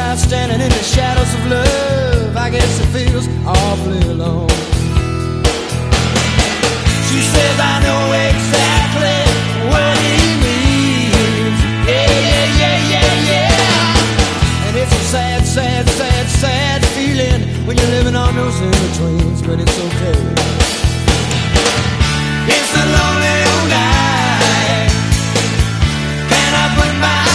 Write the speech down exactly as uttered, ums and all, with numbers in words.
night standing in the shadows of love. I guess it feels awfully alone. She says I know exactly what he means. Yeah, yeah, yeah, yeah, yeah. And it's a sad, sad, sad, sad feeling when you're living on those in-betweens, but it's okay. It's a lonely old night. Can I put my